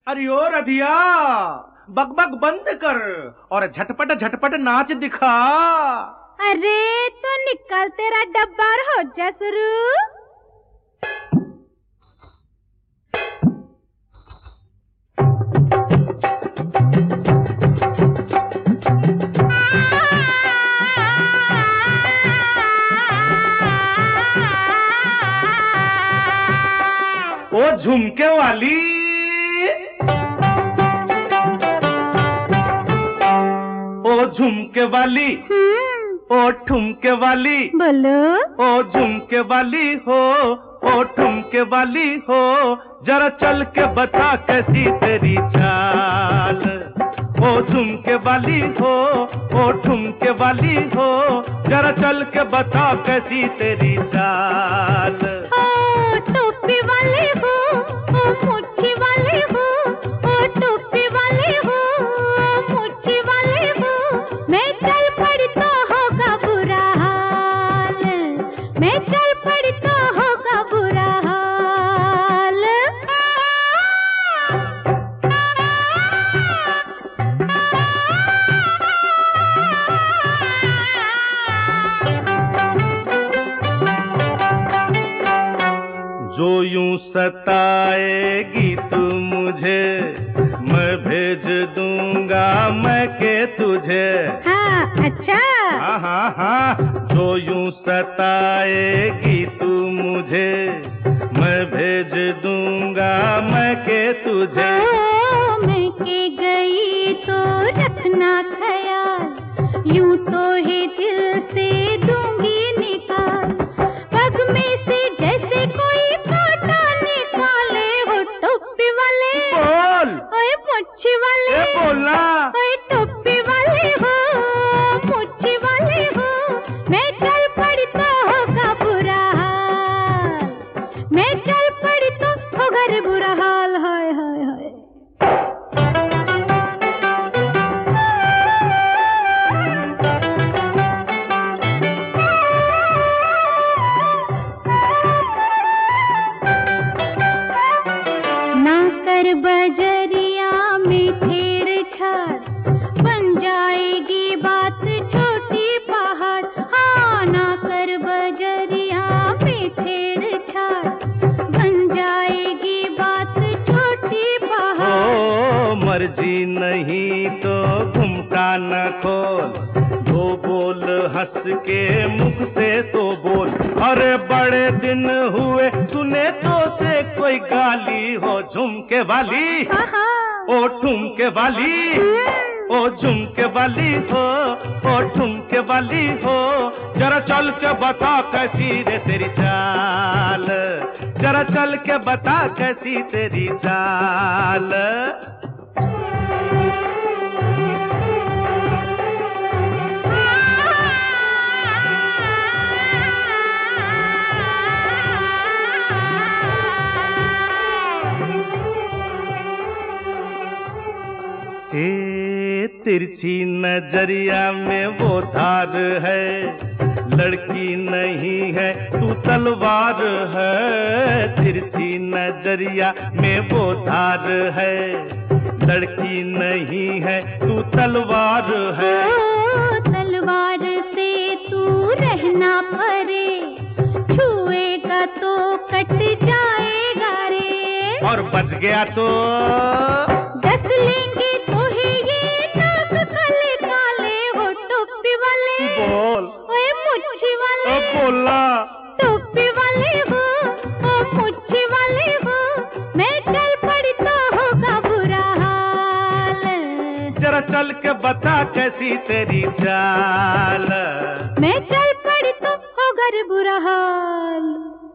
अरे ओ रधिया, बकबक बंद कर और झटपट झटपट नाच दिखा। अरे तो निकल, तेरा डब्बा और हो जा शुरू। ओ झुमके वाली, ओ झुमके वाली, ओ ठुमके वाली, बोलो। ओ झुमके वाली हो, ओ ठुमके वाली हो, जरा चल के बता कैसी तेरी चाल। ओ झुमके वाली हो, ओ ठुमके वाली हो, जरा चल के बता कैसी तेरी चाल। ओ टोपी वाले हो, ओ मुट्ठी वाले हो, ओ टोपी वाले हो, ओ मुट्ठी वाले हो, मैं चल पड़ी तो होगा बुरा हाल, मैं चल पड़ी तो होगा बुरा हाल। जो यूं सताएगी तू मुझे, मैं भेज दूंगा मैं के तुझे। हाँ अच्छा। हाँ हाँ हाँ, जो यूं सताएगी तू मुझे, मैं भेज दूंगा मैं के तुझे। मैं के गई तो रखना ख्याल, यूं तो है दिल से दूंगी निकाल, पग में से जैसे कोई कांटा निकाले। हो टोपी वाले बोल, ओए मुट्ठी वाले, बोलना। ओए टोपी वाले हो, मुट्ठी वाले हो, मैं चल पड़ी तो होगा बुरा हाल, मैं चल पड़ी तो होगा रे बुरा हाल। हाय हाय हाय। ना कर बजरिया में छेड़छाड़, बन जाएगी बात छोटी पहाड़। हाँ ना कर बजरिया में छेड़छाड़, बन जाएगी बात छोटी पहाड़। ओ मर्जी नहीं तो घुमटा न खोल, दो बोल हंस के मुख से तो बोल। अरे बड़े दिन हुए सुने तो से कोई गाली हो झुमके वाली, ओ ठुमके वाली, ओ झुमके वाली हो, ओ ठुमके वाली हो, जरा चल के बता कैसी रे तेरी चाल, जरा चल के बता कैसी तेरी चाल। तिरछी नजरिया में वो धार है, लड़की नहीं है तू तलवार है। तिरछी नजरिया में वो धार है, लड़की नहीं है तू तलवार है। तलवार से तू रहना परे, छुएगा तो कट जाएगा रे, और बच गया तो दस लेंगे तो है ये नाक काले काले। हो टोपी वाले बोल, ओए मुट्ठी वाले, बोला। टोपी वाले हो, ओ मुट्ठी वाले हो, मैं चल पड़ी तो होगा बुरा हाल, जरा चल के बता कैसी तेरी चाल। मैं चल पड़ी तो होगा रे बुरा हाल।